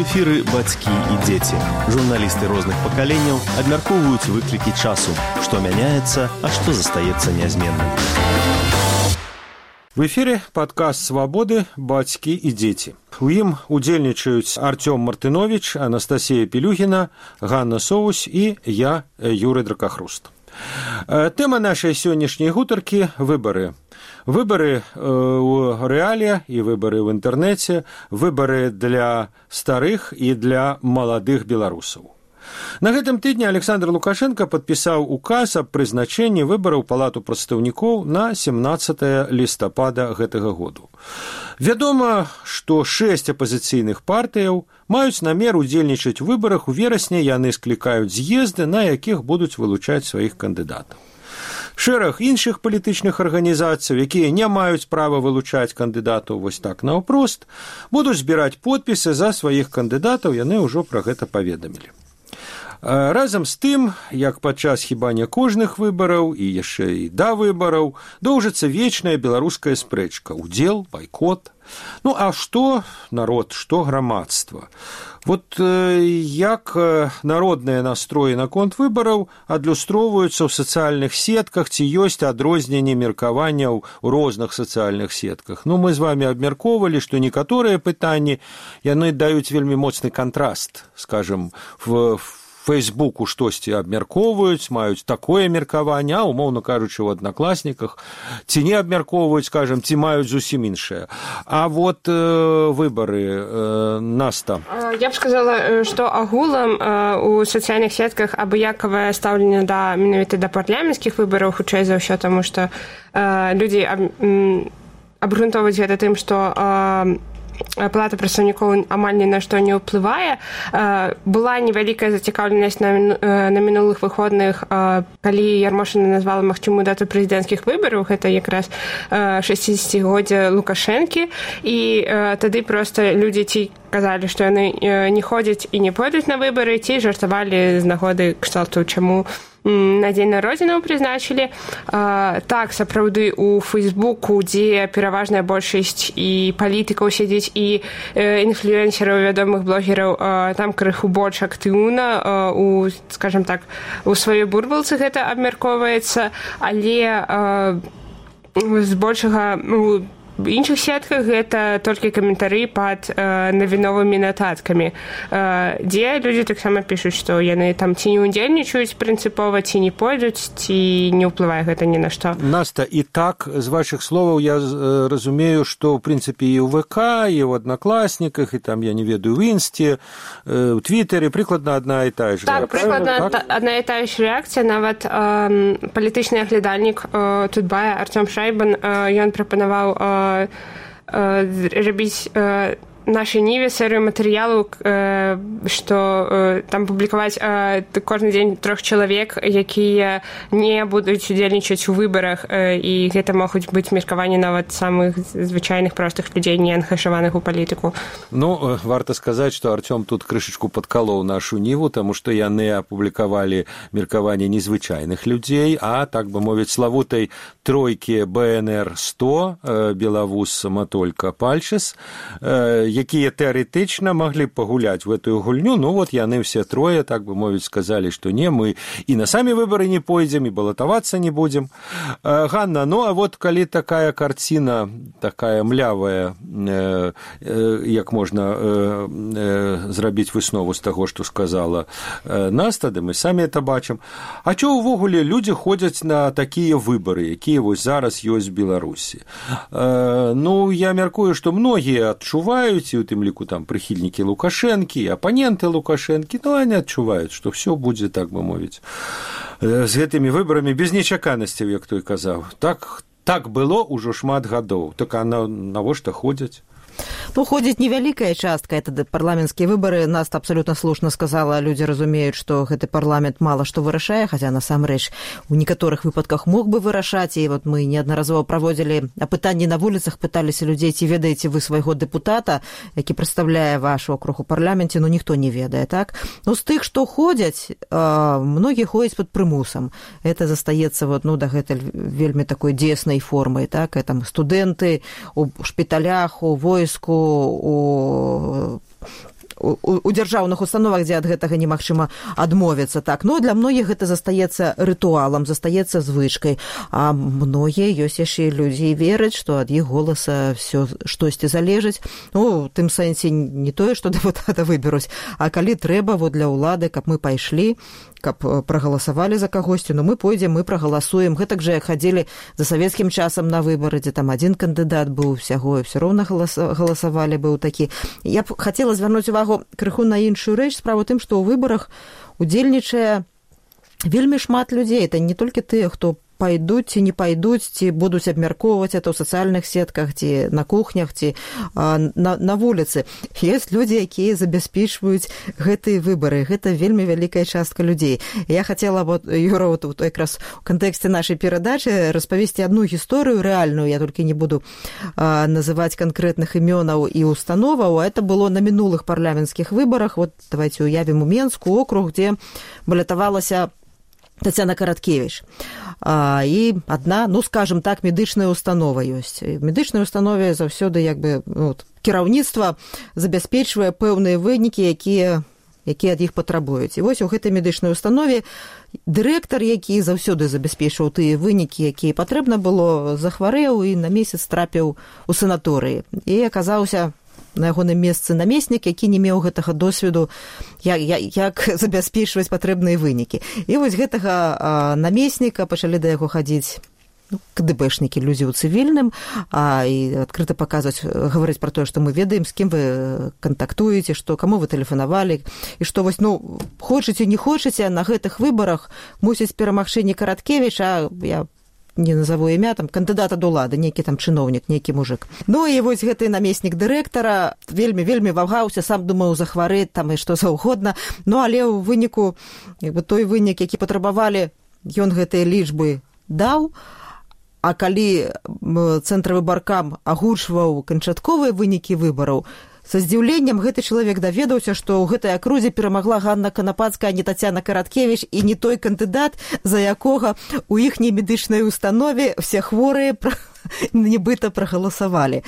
эфіры бацькі і дзеці. Журналісты розных пакаленняў абмяркоўваюць выклікі часу, што мяняецца, а што застаецца нязменным. В эфире подкаст «Свободы. Бацькі і дзеці». У ім удзельнічаюць Артём Мартынович, Анастасія Пелюгіна, Ганна Соусь і я, Юрый Дракахруст. Тэма нашай сённяшняй гутаркі – выбары. Выбары ў рэале і выбары ў інтэрнэце, выбары для старых і для маладых беларусаў. На гэтым тыдні Александр Лукашенко падпісаў указ аб прызначэнні выбараў Палату прадстаўнікоў на 17 лістапада гэтага году. Вядома, што 6 апазіцыйных партыяў маюць намер удзельнічаць у выбарах у верасні, яны склікаюць з'езды, на якіх будуць вылучаць сваіх кандыдатаў. Шэраг іншых палітычных арганізацый, якія не маюць права вылучаць кандыдатаў вось так наўпрост, будуць збіраць подпісы за сваіх кандыдатаў, яны ўжо пра гэта паведамілі. Разам з тым, як падчас хіба не кожных выбараў і яшчэ і да выбараў, доўжыцца вечная беларуская спрэчка, удзел, байкот. Ну, а што народ, што грамадства? Вот як народныя настроі наконт выбараў адлюстроўваюцца ў сацыяльных сетках, ці ёсць адрозненне меркаванняў у розных сацыяльных сетках. Ну, мы з вами абмяркоўвалі, што некаторыя пытанні, яны даюць вельмі моцны кантраст, скажем, в Фейсбуку штосьці абмяркоўваюць, маюць такое меркаванне, а, умоўна кажучы, у аднакласніках ці не абмяркоўваюць, скажем, ці маюць зусім іншае. А вот выбары, Наста. Я б сказала, што агулам у сацыяльных сетках абыякавае стаўленне менавіта да парламенцкіх выбараў, хутчэй за ўсё, таму што людзі абгрунтоўваюць гэта тым, што Палата прадстаўнікоў амаль ні на што не ўплывае. Была невялікая зацікаўленасць на мінулых выходных, калі Ярмошына назвала магчымую дату прэзідэнцкіх выбараў, гэта якраз 60-годдзе Лукашэнкі, і тады проста людзі ці казалі, што яны не ходзяць і не пойдуць на выбары, ці жартавалі з нагоды кшталту, чаму на дзень народзінаў прызначылі. Так, сапраўды, у Фейсбуку, дзе пераважная большасць і палітыкаў сядзіць, і інфлюэнсераў, вядомых блогераў, там крыху больш актыўна, скажам так, у сваёй бурбалцы гэта абмяркоўваецца, але збольшага в іншых сетках гэта толькі каментары пад навіновымі нататкамі, дзе людзі таксама пішуць, што яны там ці не удзельнічаюць прынцыпова, ці не пойдуць, ці не ўплывае гэта ні на што. Наста, і так, з вашых словаў я разумею, што, ў прынцыпе, і ў ВК, і ў аднакласніках, і там, я не ведаю, в Інсце, у Твіттере, прыкладна адна і тая ж рэакцыя. Так, прыкладна адна і тая ж рэакцыя. Нават палітычны аглядальнік Тутбая Артём Шайбан, ён прапанаваў рабіць нашай Ніве серыю матэрыялаў, што там публікаваць кожны дзень 3 чалавек, якія не будуць удзельнічаць у выбарах, і гэта могуць быць меркаванні нават самых звычайных простых людзей, не анхашаваных у палітыку. Ну, варта сказаць, што Артём тут крышачку падкалоў нашу Ніву, таму што яны апублікавалі меркаванні незвычайных людзей, а, так бы мовіць, славутай тройкі БНР-100, Белавус, Матолька, Пальчыс, якія тэарэтычна маглі пагуляць в эту гульню, ну вот яны все трое, так бы мовіць, сказалі, што не, мы і на самі выбары не пойдзем, і балатавацца не будзем. Ганна, ну а вот калі такая карціна, такая млявая, як можна зрабіць выснову з таго, што сказала Наста, да мы самі это бачым. А чо ўвогуле людзі ходзяць на такія выбары, якія вось зараз ёсць в Беларусі? Ну, я мяркую, што многія адчуваюць, і у тым ліку там прыхільнікі Лукашэнкі, апаненты Лукашэнкі, ну, они адчуваюць, што ўсё будзе, так бы мовіць, з гэтымі выбарамі без нечаканасцяў, як той казаў. Так было ўжо шмат гадоў. Так а навошта ходзяць? Ну, ходзіць невялікая частка, это парламенцкія выбары. Наста абсолютно слушна сказала, людзі разумеюць, што гэты парламент мала што вырашае, хаця насамрэч у некаторых выпадках мог бы вырашаць, і вот мы неаднаразова праводзілі апытанні на вуліцах, пыталіся людзей, ці ведаеце вы свайго дэпутата, які прадстаўляе ваш округ у парламенце, ну ніхто не ведае, так? Ну, з тых, што ходзяць, многія ходзяць пад прымусам. Это застаецца вот, ну, дагэтуль вельмі такой дзейснай формай, так? Там студэнты у шпіталях, у войску, у у дзяржаўных установах, дзе ад гэтага немагчыма адмовіцца. Так, но для многіх гэта застаецца рытуалам, застаецца звычкай. А многія ёсць яшчэ людзі вераць, што ад іх голаса все штосьці залежыць. Ну, у тым сэнсе не тое, што дэпутата выберуць, а калі трэба для ўлады, каб мы пайшлі, каб прагаласавалі за кагосьці, ну мы пойдзем, мы прагаласуем. Гэтак жа хадзілі за савецкім часам на выбары, дзе там адзін кандыдат быў усяго, і ўсё роўна галасавалі, быў такі. Я б хацела звярнуць увагу крыху на іншую рэч. Справа ў тым, што ў выбарах удзельнічае вельмі шмат людзей. Это не толькі тыя, хто пайдуць ці не пайдуць, ці будуць абмяркоўваць это ў сацыяльных сетках, ці на кухнях, ці на вуліцы. Ёсць людзі, якія забяспечваюць гэтыя выбары. Гэта вельмі вялікая частка людзей. Я хацела, Юра, якраз у кантэксце нашай перадачы распавесці адну гісторыю рэальную, я толькі не буду называць канкрэтных імёнаў і установаў, а это было на мінулых парламенцкіх выбарах. Давайте уявім у Менску округ, дзе балятавалася Тацяна Караткевіч. І адна, ну, скажем так, медычная установа ёсць. В медычнай установе заўсёды кіраўніцтва забяспечвае пэўныя вынікі, якія ад іх патрабуюць. І вось у гэтай медычнай установе дырэктар, які заўсёды забяспечваў тыя вынікі, якія патрэбна было, захварэў і на месяц трапіў у санаторыі. І аказаўся на ягоным месцы намеснік, які не меў гэтага досведу, як забяспечваць патрэбныя вынікі. І вось гэтага намесніка пачалі да яго хадзіць КДБшнікі, людзі ў цывільным, і адкрыта паказваць, гаварыць пра тое, што мы ведаем, з кім вы кантактуеце, што каму вы тэлефанавалі, і што вось, хочаце, не хочаце, на гэтых выбарах мусіць перамагчы не Караткевіч, а я не назову імя, там, кандыдат ад улады, нейкі там чыноўнік, нейкі мужик. Ну, і вось гэты намеснік дырэктара вельмі вагаўся, сам думаў захварэць там і што заўгодна, але ў выніку, той вынік, які патрабавалі, ён гэтыя лічбы даў, а калі цэнтравы баркам агучваў канчатковыя вынікі выбараў, са здзіўленнем гэты чалавек даведаўся, што ў гэтай акрузе перамагла Ганна Канапацкая, а не Тацяна Караткевіч, і не той кандыдат, за якога у іхняй медычнай установе все хворыя нібыта прагаласавалі.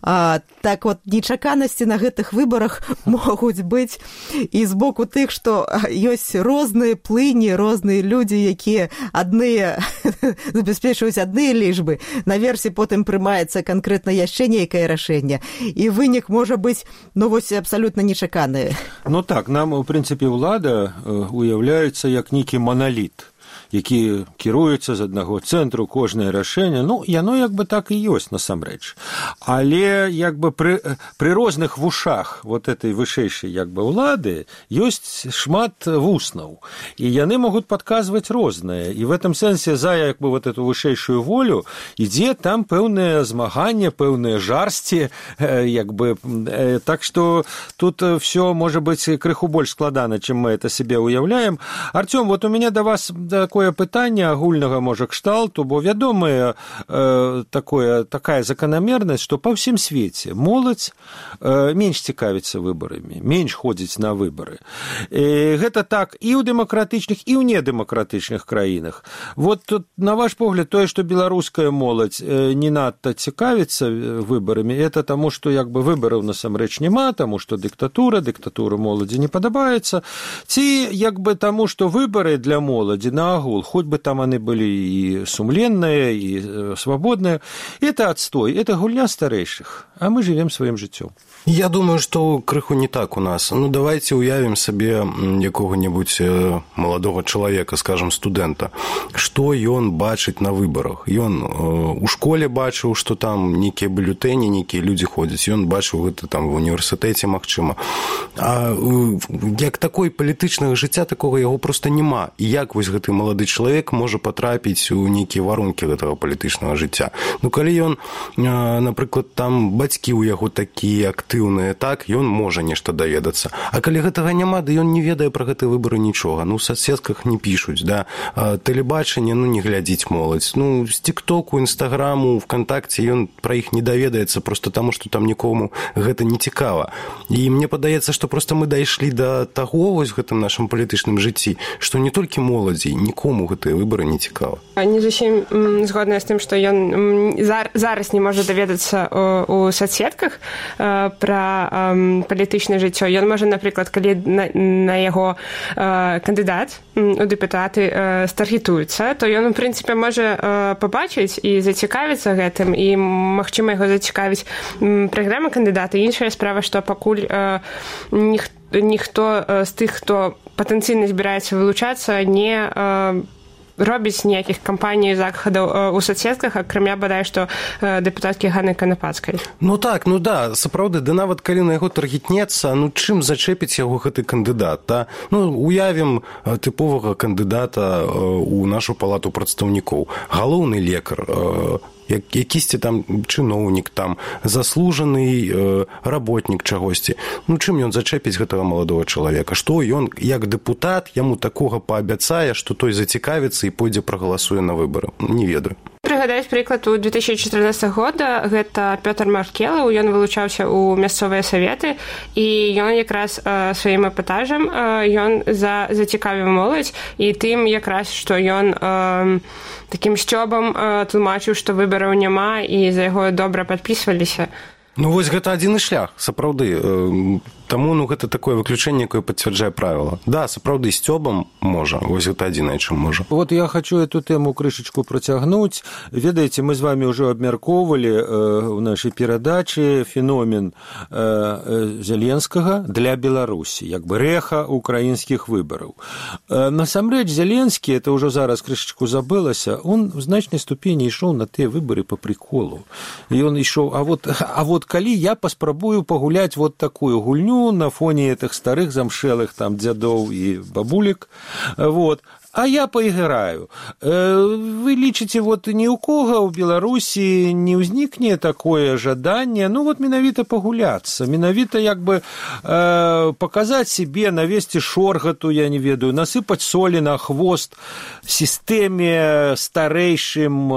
Так нечаканасці на гэтых выбарах могуць быць і з боку тых, што ёсць розныя плыні, розныя людзі, якія адныя забяспечваюць адныя лічбы, наверсе потым прымаецца канкрэтна яшчэ нейкае рашэнне, і вынік можа быць абсалютна нечаканы. Так, нам, у прынцыпе, ўлада уяўляецца як нейкі маналіт, які кіруецца з аднаго цэнтру, кожнае рашэнне, яно так і ёсць насамрэч. Але пры розных вушах этой вышэйшай улады ёсць шмат вуснаў, і яны могуць падказваць рознае. І в этом сэнсе за эту вышэйшую волю ідзе там пэўнае змаганне, пэўныя жарсці, так што тут все можа быць крыху больш складана, чым мы это себе уяўляем. Артём, у меня да вас такое пытанне агульнага, можа, кшталту, бо вядомая такая заканамернасць, што па ўсім свеце моладзь менш цікавіцца выбарамі, менш ходзіць на выбары. Гэта так і ў дэмакратычных, і ў недэмакратычных краінах. Тут, на ваш погляд, тое, што беларуская моладзь не надта цікавіцца выбарамі, это таму, што выбараў насамрэч няма, таму што дыктатура моладзі не падабаецца, ці таму, што выбары для моладзі наогул, хоть бы там они были и сумленные, и свободные, это отстой, это гульня старейших, а мы живем своим жыццём. Я думаю, што крыху не так у нас. Давайте уявім сабе якога-небудзь маладога чалавека, скажем, студэнта. Што ён бачыць на выбарах? Ён у школе бачыў, што там нейкія бюлетэні, нейкія людзі ходзяць. Ён бачыў гэта там в універсітэце, магчыма. А як такой палітычнага жыцця такога яго проста няма. І як вось гэты малады чалавек можа патрапіць у нейкія варункі гэтага палітычнага жыцця? Калі ён, напрыклад, там бацькі ў яго такія актыўныя, так, ён можа нешта даведацца. А калі гэтага няма, ён не ведае пра гэтыя выбары нічога. У соцсетках не пішуць, тэлебачанне, не глядзіць моладзь. З тиктоку, інстаграму, вконтакце ён пра іх не даведаецца проста таму, што там нікому гэта не цікава. І мне падаецца, што проста мы дайшлі да таго вось гэтым нашым палітычным жыцці, што не толькі моладзі, нікому нікому гэтыя выбары не цікава. Не зусім згодная з тым, што ён зараз не можа даведацца у соцсетках пра палітычнае жыццё. Ён можа, напрыклад, калі на яго кандыдат у дэпутаты старгетуецца, то ён, у прынцыпе, можа пабачыць і зацікавіцца гэтым, і, магчыма, яго зацікавіць праграма кандыдата. Іншая справа, што пакуль ніхто з тых, хто патэнцыйна збіраецца вылучацца, не робіць ніякіх кампаній захадаў у соцсетках, акрамя бадай, што дэпутаткі Ганны Канапацкай. Сапраўды, нават калі на яго таргетнецца, чым зачэпіць яго гэты кандыдат, да? Уявім тыповага кандыдата у нашу палату прадстаўнікоў. Галоўны лекар, якісьці там чыноўнік, там заслужаны работнік чагосьці. Чым ён зачэпіць гэтага маладога чалавека? Што ён, як дэпутат, яму такога паабяцае, што той зацікавіцца і пойдзе прагаласуе на выбары? Не ведаю. Прыгадаць прыклад у 2014 года, гэта Пётр Маркелаў, ён вылучаўся ў мясцовыя саветы, і ён якраз сваім эпатажам ён зацікавіў моладзь, і тым якраз, што ён такім сцёбам тлумачыў, што выбараў няма, і за яго добра падпісваліся. Вось гэта адзіны шлях, сапраўды. Таму гэта такое выключэнне, якое пацвярджае правіла. Да, сапраўды, сцёбам можа. Вось гэта адзінае, чым можа. Вот я хочу эту тему крышечку працягнуць. Ведаеце, мы з вами ўжо абмяркоўвалі ў нашай перадачы феномен Зеленскага для Беларусі, як бы рэха украінскіх выбараў. Насамрэч, Зеленскі, это ўжо зараз крышечку забылася, он в значнай ступені ішоў на тыя выбары по приколу. І он ішоў, а вот калі я паспрабую пагуляць вот такую гульню на фоне этих старых замшелых там дзядоў і бабулек, вот, а я поиграю. Вы лічыце, вот ні ў кого ў Беларусі не ўзнікне такое жаданне, менавіта пагуляцца, менавіта як бы показаць себе, навесці шоргату, я не ведаю, насыпаць солі на хвост сістэме старэйшым.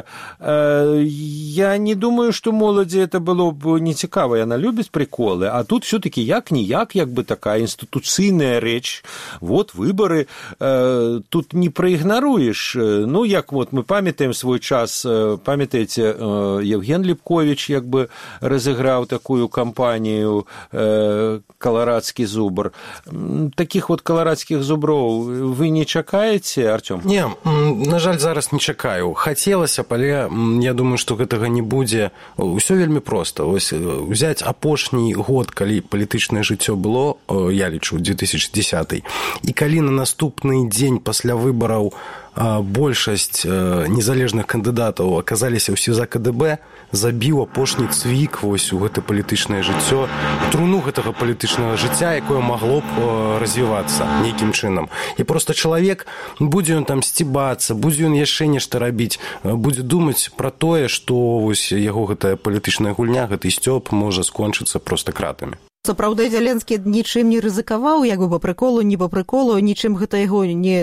Я не думаю, што моладзі это было б нецікава, яна любіць приколы, а тут все-таки як-ніяк, як бы такая інстытуцыйная рэч, вот выборы, тут не праігнаруеш. Як вот мы памятаем свой час, памятаеце, Евген Ліпковіч як бы разыграў такую кампанію «Каларадскі зубр». Таких вот каларадскіх зуброў вы не чакаеце, Артём? Не, на жаль, зараз не чакаю. Хацелася б, але я думаю, што гэтага не будзе. Усё вельмі проста. Вось узяць апошні год, калі палітычнае жыццё было, я лічу, 2010, і калі на наступны дзень пасля выбараў большасць незалежных кандыдатаў аказаліся ўсе за КДБ, забіў апошні цвік вось у гэта палітычнае жыццё, труну гэтага палітычнага жыцця, якое магло б развівацца нейкім чынам. І проста чалавек, будзе ён там сцібацца, будзе ён яшчэ нешта рабіць, будзе думаць пра тое, што вось яго гэтая палітычная гульня, гэты сцёб можа скончыцца проста кратамі. Сапраўды, Зеленскі нічым не рызыкаваў, як бы па прыколу, не па прыколу, нічым гэта яго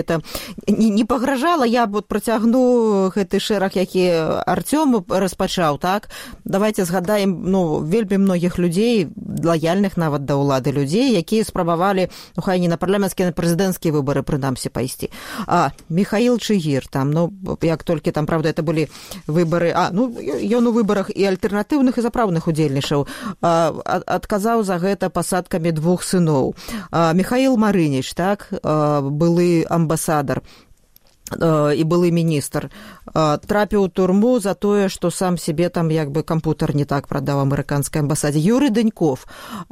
не пагражала. Я вот працягну гэты шэраг, які Артём распачаў, так? Давайте згадаем, вельмі многіх людзей, лаяльных нават да ўлады людзей, якія спрабавалі, хай не на парламенцкія, на прэзідэнцкія выбары, прынамсі, пайсці. Михаил Чигир, там, як толькі там, правда, это былі выбары, ён у выбарах і альтэрнатыўных, і запраўных удзельнічаў, адказаў за гэта пасадкамі 2 сыноў. Михаил Марыніч, так, былы амбасадар і былы міністр, трапіў у турму за тое, што сам себе там як бы кампутар не так прадаў амерыканскай амбасадзе. Юрый Даньков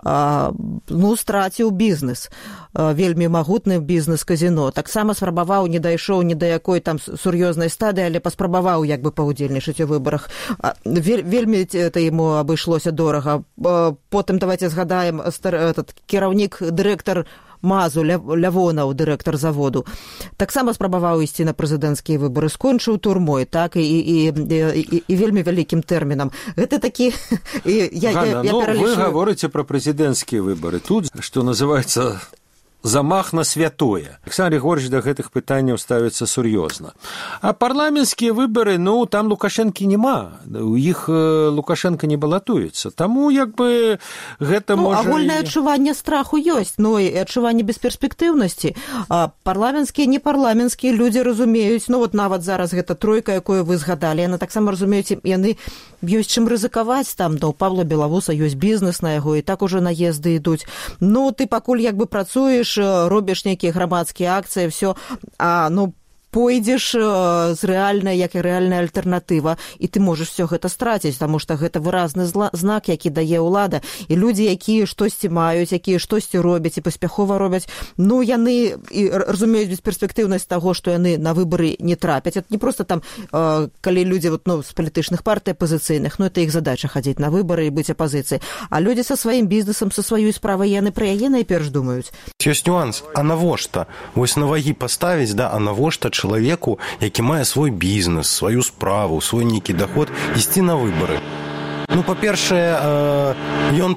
страціў бізнес, вельмі магутны бізнес-казіно. Таксама спрабаваў, не дайшоў ні да якой там сур'ёзнай стадыі, але паспрабаваў як бы паўдзельнічаць у выбарах. Вельмі это яму абышлося дорага. Потым давайте згадаем кіраўнік, дырэктар Мазу, Лявонаў, дырэктар заводу, таксама спрабаваў ісці на прэзідэнцкія выбары, скончыў турмой, так, і вельмі вялікім тэрмінам. Гэта такі... Ганна, вы говорите про прэзідэнцкія выбары. Тут, что называется... замах на святое. Александр Григорьевич до гэтых пытанняў ставіцца сур'ёзна. А парламенцкія выбары, ну, там Лукашэнкі няма. У іх Лукашенко не балатуецца. Таму, як бы, гэта можа... Агульнае адчуванне страху ёсць, но і адчуванне бесперспектыўнасці. Парламенцкія, непарламенцкія людзі разумеюць, ну, вот нават зараз гэта тройка, якую вы згадалі, яны таксама разумеюць, яны ёсць чым рызыкаваць там, да у Павла Белавуса ёсць бізнес на яго, і так уже наезды ідуць. Ну, ты пакуль як бы працуеш, робіш нейкія грамадскія акцыі, все, ну, пойдзеш з рэальнай, як і рэальная альтэрнатыва, і ты можаш все гэта страціць, таму што гэта выразны знак, які дае ўлада. І людзі, якія штосьці маюць, якія штосьці робяць і паспяхова робяць, ну, яны і разумеюць бесперспектыўнасць таго, што яны на выбары не трапяць. Это не проста там, калі людзі вот, ну, з палітычных партый апазіцыйных, ну, это іх задача хадзіць на выбары і быць апазіцыяй. А людзі са сваім бізнесам, са сваёй справай, яны пра яе найперш думаюць. Ёсць нюанс. А навошта? Вось на вагі паставіць, да, а навошта чалавеку, які мае свой бізнес, сваю справу, свой нейкі доход, ісці на выбары? Ну, па-першае, ён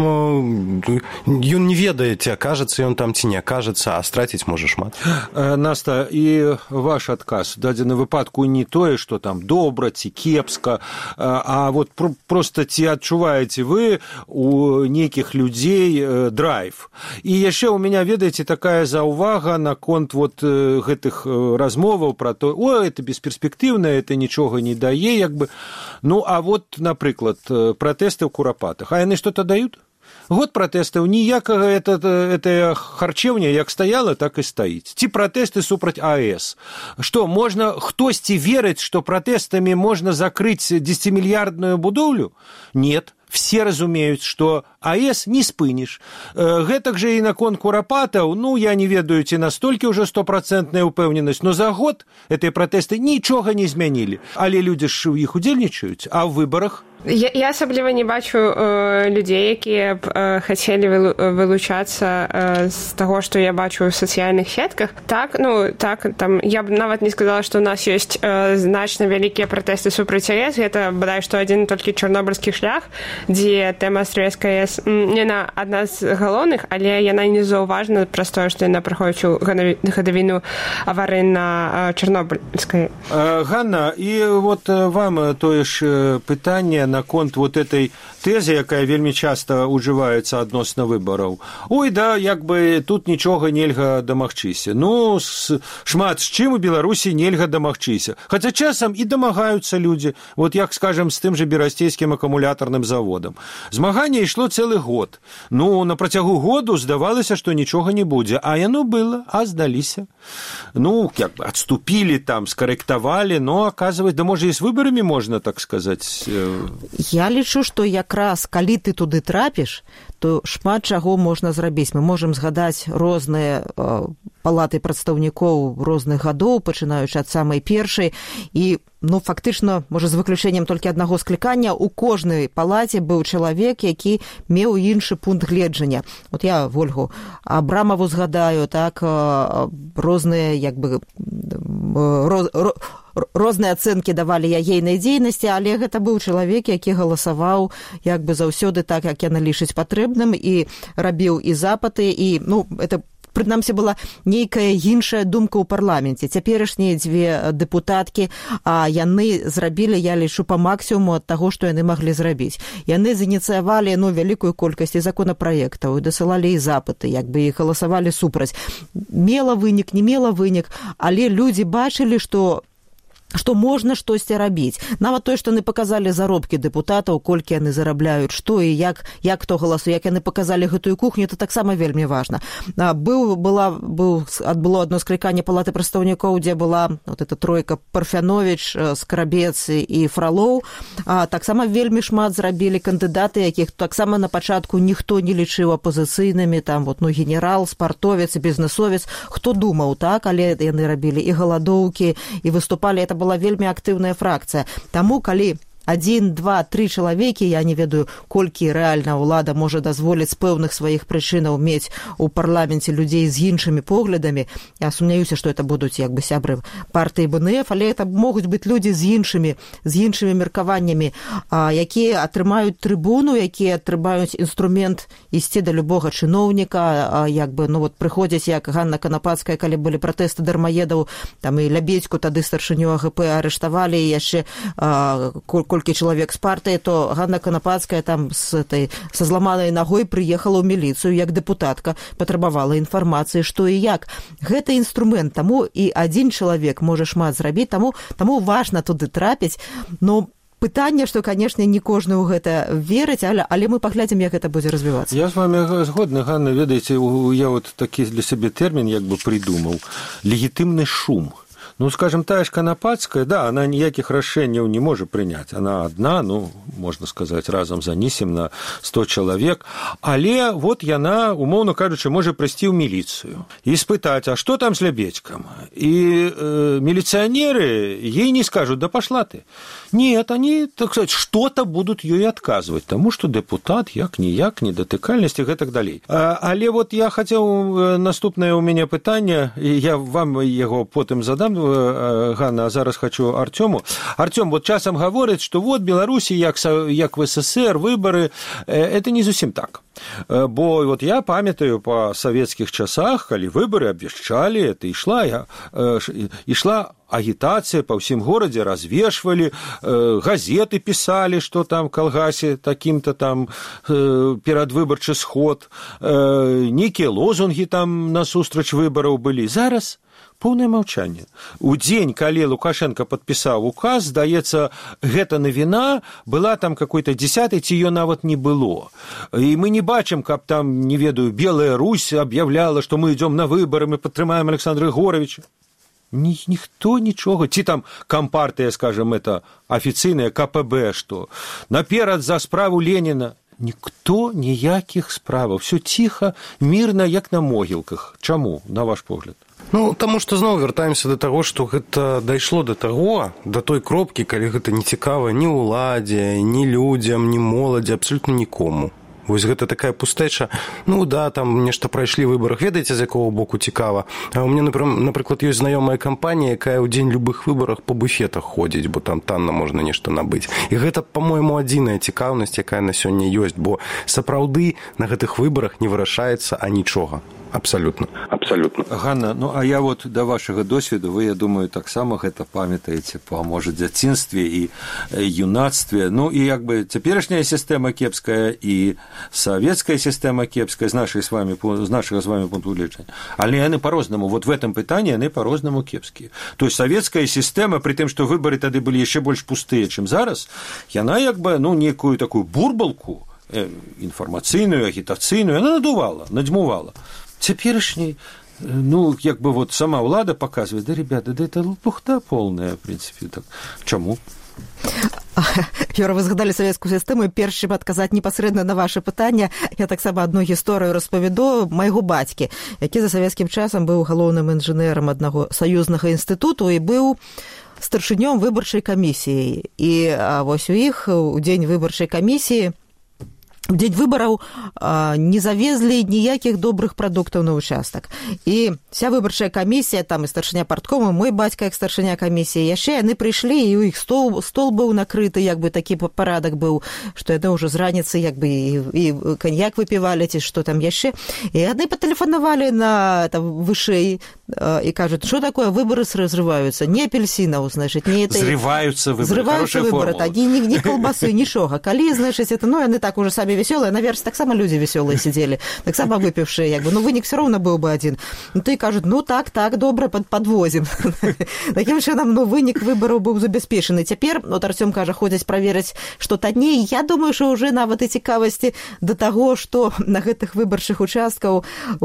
там, ён не ведае, ці акажацца ён там, ці не акажацца, а страціць можа шмат. Наста, і ваш адказ, дадзены выпадку не тое, што там добра ці кепска, а вот проста ці адчуваеце вы у нейкіх людзей драйв. І яшчэ у меня, ведаеце, такая заўвага наконт вот гэтых размоваў пра то, ой, это бесперспектыўна, это нічога не дае, як бы. Ну, а вот, напрыклад, пратэсты ў курапатах. А яны што-то даюць? Год пратэстаў, ніякага это харчевня як стаяла, так і стаіць. Ці пратэсты супраць АЭС. Што, можна хтосьці верыць, што пратэстамі можна закрыць 10-мільярдную будоўлю? Нет. Все разумеюць, што АЭС не спыніш. Гэтак жа і наконт курапатаў, ну, я не ведаю, ці настолькі ўжо 100% ўпэўненасць, но за год гэтыя пратэсты нічога не змянілі. Але людзі ж у іх удзельнічаюць, а ў выбарах? Я асабліва не бачу людзей, якія б хацелі вылучацца з таго, што я бачу ў сацыяльных сетках. Так, ну, так, там, я б нават не сказала, што ў нас ёсць значна вялікія пратэсты супраць АЭС. Гэта, бадай, што адзін толькі чорнобыльскі шлях, дзе тэма Стрэлецкай АЭС не на адна з галоўных, але яна не заўважна праз тое, што яна праходзіць у гадавіну аварыі на Чорнобыльскай. Ганна, і вот вам тое ж пытанне наконт вот этой тэзы, якая вельмі часта ўжываецца адносна выбараў. Ой, да, як бы тут нічога нельга дамагчыся. Ну, шмат з чым у Беларусі нельга дамагчыся. Хаця часам і дамагаюцца людзі, вот як, скажем, з тым же берасцейскім акумулятарным заводам. Змаганне ішло цэлы год. Ну, на працягу году здавалася, што нічога не будзе, а яно было, а здаліся. Ну, як бы адступілі там, скарэктавалі, но, оказывается, да можа і з выбарамі можна, так сказаць. Я лічу, што якраз калі ты туды трапіш, то шмат чаго можна зрабіць. Мы можам згадаць розныя палаты прадстаўнікоў розных гадоў, пачынаючы ад самай першай, і ну, фактычна, можа, з выключэннем толькі аднаго склікання, у кожнай палаце быў чалавек, які меў іншы пункт гледжання. Вот я Вольгу Абрамаву згадаю, так, розныя, як бы, розныя ацэнкі давалі ейнай дзейнасці, але гэта быў чалавек, які галасаваў як бы заўсёды так, як яна лічыць патрэбным, і рабіў і запыты, і, ну, это прынамсі, была нейкая іншая думка ў парламенце. Цяперашнія дзве дэпутаткі, а яны зрабілі, я лічу, па максімуму ад таго, што яны маглі зрабіць. Яны зініцыявалі, ну, вялікую колькасць законапраектаў, і дасылалі і запыты, як бы, і галасавалі супраць. Мела вынік, не мела вынік, але людзі бачылі, што можна штосьці рабіць. Нават тое, што яны паказалі заробкі дэпутатаў, колькі яны зарабляюць, што і як хто галасуе, як яны паказалі гэтую кухню, это таксама вельмі важна. Было адно скліканне палаты прадстаўнікоў, дзе была вот эта тройка Парфянович, Скрабец і Фролоў. Таксама вельмі шмат зрабілі кандыдаты, якіх таксама на пачатку ніхто не лічыў апозіцыйнымі, там вот, ну, генерал, спартовец, бізнесовец, хто думаў, так, але яны рабілі і галадоўкі, і выступалі, это была вельмі актыўная фракцыя. Таму, калі 1, 2, 3 чалавекі, я не ведаю, колькі рэальна ўлада можа дазволіць з пэўных сваіх прычынаў мець у парламенце людзей з іншымі поглядамі. Я сумняюся, што это будуць як бы сябры партыі БНФ, але это могуць быць людзі з іншымі меркаваннямі, якія атрымаюць трыбуну, якія атрымаюць інструмент ісці да любога чыноўніка, як бы, ну вот прыходзяць, як Ганна Канапацкая, калі былі пратэсты дармаедаў, там і Лябедзьку тады старшыню АГП арыштавалі, і яшчэ колькі чалавек з партыі, то Ганна Канапацкая там са зламанай нагой прыехала ў міліцыю як дэпутатка, патрабавала інфармацыі, што і як. Гэта інструмент, таму і адзін чалавек можа шмат зрабіць, таму важна туды трапіць, но пытанне, што, канешне, не кожны ў гэта верыць, але мы паглядзім, як гэта будзе развівацца. Я з вами згодны, Ганна, ведаеце, я вот такі для сябе тэрмін як бы придумаў. Легітымны шум. Ну, скажем, тая ж Канапацкая, да, она никаких решений не может принять. Она одна, ну, можно сказать, разом занесем на 100 человек. Але вот яна, умовно кажучи, может прийти в милицию и испытать, а что там с Лябедьком? И милиционеры ей не скажут, да пошла ты. Нет, они, так сказать, что-то будут ей отказывать, тому что депутат, як-ніяк, недотыкальность и так далее. Але вот я хотел, наступное у меня питание, я вам его потом задам, Ганна, а зараз хочу Артему. Артем, вот часом говорит, что вот Беларуси, як в СССР, выборы, это не зусім так. Бо вот я памятаю по советских часах, калі выборы обвешчали, это ішла агитация по всем городе, развешивали, газеты писали, что там в Калгасе таким-то там перадвыбарчы сход, некие лозунги там насустрач выбораў были. Зараз поўнае маўчанне. У дзень, калі Лукашенко падпісаў указ, здаецца, гэта навіна была там какой-то 10-й, ці ее нават не было. І мы не бачым, каб там, не ведаю, Белая Русь объявляла, что мы идем на выборы, мы падтрымаем Александра Егоровича. Никто ничего. Ці там компартия, скажем, это официальная КПБ, что наперад за справу Ленина. Никто ніяких справаў. Все тихо, мирно, як на могілках. Чаму, на ваш погляд? Ну, таму што зноў вяртаемся да таго, што гэта дайшло да таго, да той кропкі, калі гэта не цікава ні ўладзе, ні людзям, ні моладзі, абсалютна нікому. Вось гэта такая пустэча. Ну да, там нешта прайшлі выбарах, ведаеце, з якого боку цікава. А у мяне, напрыклад, ёсць знаёмая кампанія, якая ў дзень любых выбарах по буфетах ходзіць, бо там танна можна нешта набыць. І гэта, па-мойму, адзіная цікаўнасць, якая на сёння ёсць, бо сапраўды на гэтых выбарах не вырашаецца анічога. Абсолютно. Ганна, ну а я вот до вашего досведу, вы, я думаю, таксама гэта памятаеце по, может, дзяцінстве і юнацтве. Ну і як бы цяперашняя сістэма кепская і советская сістэма кепская з нашага з вами пункту гледжання. Але яны по-рознаму, вот в этом пытанні яны по-рознаму кепскія. То есть советская сістэма, при тым, што выбары тады былі яшчэ больш пустыя, чым зараз, яна як бы, ну, некую такую бурбалку інфармацыйную, агітацыйную, яна надзьмувала. Цяперашний, ну, як бы вот сама ўлада показывает, да, ребята, да это лопухта полная, в принципе, так. Чаму? Юра, вы згадалі савецкую сістэму, перш чым адказаць непасрэдна на ваше пытанне, я таксама адну гісторыю распавяду майго бацькі, які за савецкім часам быў галоўным інжынерам аднаго саюзнага інстытуту і быў старшынём выбарчай камісіі. І вось у іх у дзень выбарчай камісіі в дзень выбараў не завезлі ніякіх добрых прадуктаў на ўчастак. І вся выбарчая камісія, там і старшыня парткома, мой бацька як старшыня камісіі, яшчэ яны прыйшлі, і ў іх стол быў накрыты, як бы такі парадак быў, што яны ўжо з раніцы як бы і каньяк выпівалі, ці што там яшчэ. І яны патэлефанавалі на там вышэй і кажуць, што такое, выбары разрываюцца, не апельсінаў, значыць, не это... Зрываюцца выбары, такі ні колбасы, нічога. Калі, значыць, это, ну, яны так уже самі веселые, наверное, так само люди веселые сидели, так само выпившие, як бы, ну, вынік все равно был бы один. Ну, то и кажут, ну, так, добра, подвозим. Таким чынам, ну, вынік выбораў быў забяспечаны. Цяпер, вот Артём кажа, ходзяць праверыць, што танней. Я думаю, что уже нават і цікавасці да таго, што на гэтых выбарчых участкаў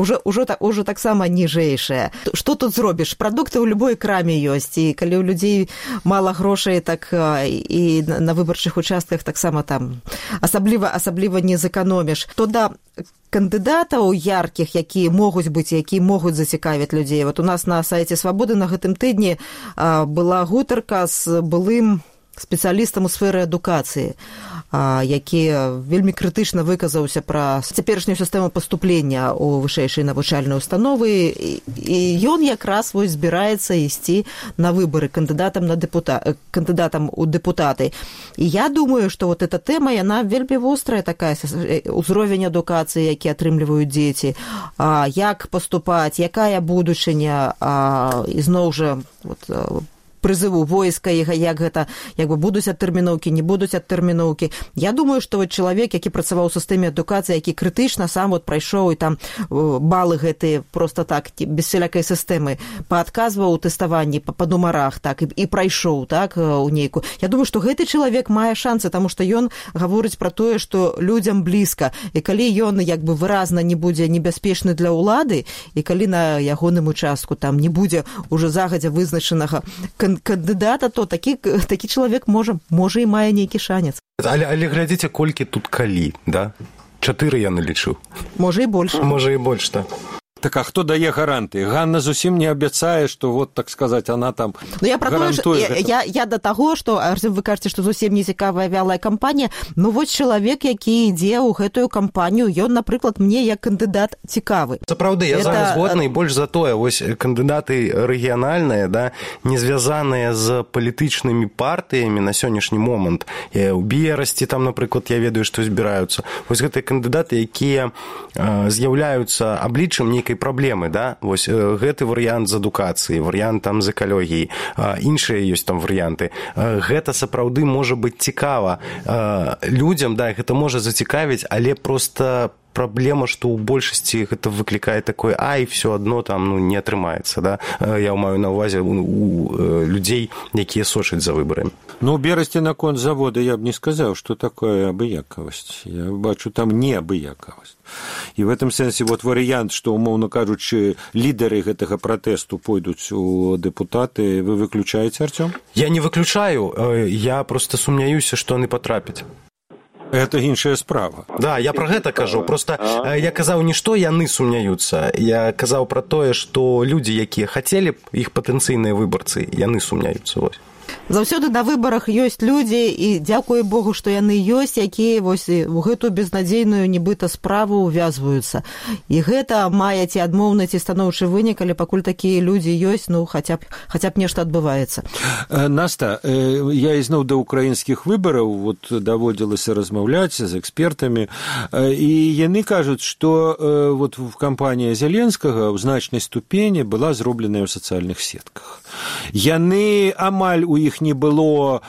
уже таксама ніжэйшая. Што тут зробіш? Прадукты ў любой краме ёсць, і калі ў людзей мала грошай, так і на выбарчых участках таксама там асабліва не зэканоміш. То да кандыдатаў яркіх, якія могуць быць, якія могуць зацікавіць людзей. Вот у нас на сайце Свабоды на гэтым тыдні была гутарка з былым спецыялістам у сферы адукацыі, які вельмі крытычна выказаўся пра цяперашнюю сістэму паступлення ў вышэйшыя навучальныя установы, і ён якраз вось збіраецца ісці на выбары кандыдатам у дэпутаты. І я думаю, што вот эта тэма, яна вельмі вострая такая, узровень адукацыі, які атрымліваюць дзеці, як паступаць, якая будучыня, ізноў жа прызыву войска, як гэта, як бы будуць адтэрміноўкі, не будуць адтэрміноўкі. Я думаю, што чалавек, які працаваў у сістэме адукацыі, які крытычна сам прайшоў і там балы гэтыя проста так, без всялякай сістэмы, паадказваў у тэставанні па нумарах, так, і прайшоў, так, у нейку. Я думаю, што гэты чалавек мае шансы, таму што ён гаворыць пра тое, што людзям блізка, і калі ён як бы выразна не будзе небяспечны для ўлады, і калі на ягоным участку там не будзе уже загадзя вызначанага кандыдата, то такі чалавек можа і мае нейкі шанец. Але глядзіце, колькі тут калі, да? 4 я налічыў. Можа і больш. Можа і больш, так. Так, а хто дае гарантыі? Ганна зусім не абяцае, што, вот, так сказаць, она там гарантуе. Я да таго, што, вы кажаце, што зусім не цікавая вялая кампанія, ну, вось чалавек, які ідзе ў гэтую кампанію, ён, напрыклад, мне як кандыдат цікавы. Сапраўды, я з вами згодны, і больш за тое, вось кандыдаты рэгіянальныя, да, не звязаныя з палітычнымі партыямі на сённяшні момант. У Берасці, там, напрыклад, я ведаю, што збіраюцца. Вось гэтыя кандыдаты, якія з'яўляюцца абліччам нейкай праблемы, да? Вось гэты варыянт з адукацыі, варыянт там з экалогіі, іншыя ёсць там варыянты. Гэта сапраўды можа быць цікава людзям, да, гэта можа зацікавіць, але проста праблема, што ў большасці гэта выклікае такое, і все адно там не атрымаецца, да? Я маю на ўвазе у людзей, якія сочаць за выбарамі. Ну, у Берасці наконт завода я б не сказаў, што такое абыякавасць. Я бачу там неабыякавасць. І в этом сэнсе вот варыянт, што, умоўна кажучы, лідары гэтага пратэсту пойдуць у дэпутаты, вы выключаеце, Артём? Я не выключаю, я проста сумняюся, што яны патрапяць. Это іншая справа. Да, я пра гэта кажу. Проста я казаў не што яны сумняюцца. Я казаў пра тое, што людзі, якія хацелі б, іх патэнцыйныя выбарцы, яны сумняюцца. Вось. Заўсёды на выбарах ёсць людзі, і дзякуй Богу, што яны ёсць, якія вось у гэту безнадзейную нібыта справу ўвязваюцца. І гэта мае ці адмоўны, ці станоўчы вынік, але пакуль такія людзі ёсць, ну, хаця б нешта адбываецца. Наста, я ізноў да украінскіх выбараў вот даводзілася размаўляць з экспертамі, і яны кажуць, што вот в кампанія Зеленскага ў значнай ступені была зробленая ў сацыяльных сетках. Яны амаль у іх не было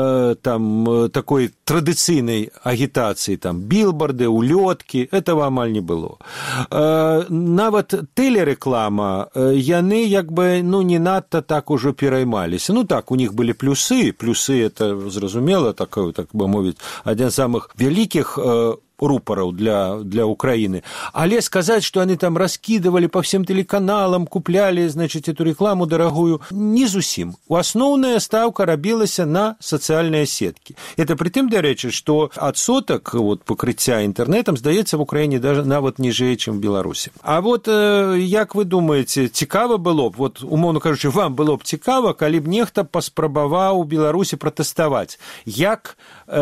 там такой традыцыйнай агітацыі, там білбарды, улёткі, этого амаль не было. Нават тэлерэклама, яны як бы, ну, не надта так ужо пераймаліся. Ну так, у них былі плюсы это зразумела, так бы мовіць, адзін з самых вялікіх рупораў для Украины. Але сказать, что они там раскидывали по всем телеканалам, купляли, значит, эту рекламу дорогую, не зусім. Основная ставка рабілася на социальные сетки. Это при тым, дарэчы, что адсотак вот, покрыцця интернетом, здаецца, в Украине даже нават ніжэй, чым в Беларусі. А вот, як вы думаете, цікава было б, вот, умоўна кажучы, вам было б цікава, калі б нехта паспрабаваў у Беларусі пратэставаць, як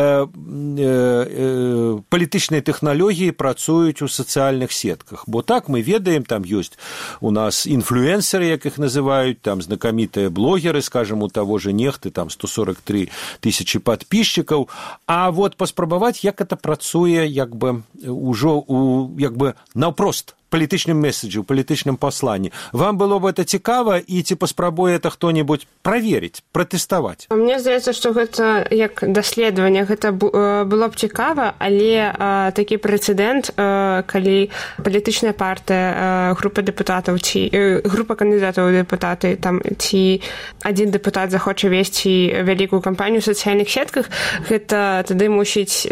палітычныя тэхналогіі працуюць у сацыяльных сетках. Бо так мы ведаем, там ёсць у нас інфлюэнсеры, як іх называюць, там знакамітыя блогеры, скажем, у таго же нехты, там 143 тысячи подписчиков, а вот паспрабаваць, як это працуе, як бы, ужо як бы наўпрост палітычным месседжы, у палітычным пасланні. Вам было бы это цікава, і ці паспрабуе это хто-небудзь праверыць, пратэставаць? Мне здаецца, што гэта як даследаванне, гэта было б цікава, але такі прэцэдэнт, калі палітычная партыя, група дэпутатаў ці група кандыдатаў у дэпутаты, там ці адзін дэпутат захоча весці вялікую кампанію ў сацыяльных сетках, гэта тады мусіць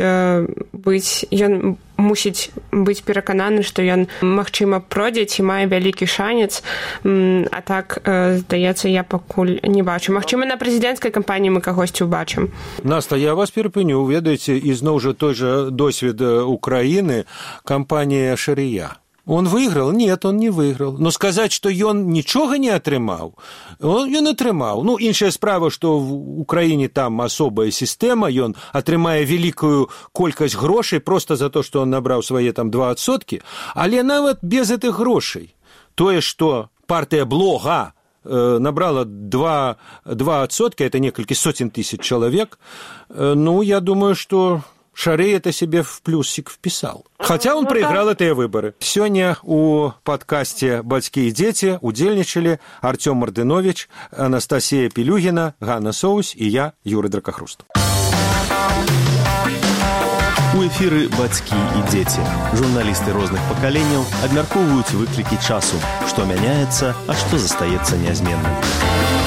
быць перакананы, што ён, магчыма, пройдзе ці мае вялікі шанец, а так, здаецца, я пакуль не бачу. Магчыма, на прэзідэнцкай кампаніі мы кагосьці ўбачым. Наста, я вас перапыню, ведаеце, ізноў жа той жа досвед Украіны, кампанія «Шарія». Он выйграў? Нет, он не выйграў. Но сказаць, што ён нічога не атрымаў, ён атрымаў. Ну, іншая справа, што в Украіне там асобая сістэма, ён атрымае вялікую колькасць грошай проста за то, што он набраў свае там 2%, але нават без гэтых грошай. Тое, што партыя Блога набрала 2%, это некалькі сотен тысяч человек, ну, я думаю, что Шарей это себе в плюсик вписал. Хотя он проиграл эти выборы. Сегодня у подкасте «Бацькі и дети» удзельнічалі Артём Мартынович, Анастасия Пелюгина, Ганна Соусь и я, Юрий Дракахруст. У эфіры «Бацькі і дзеці». Журналісты розных пакаленняў абмяркоўваюць выклікі часу, што мяняецца, а што застаецца нязменным.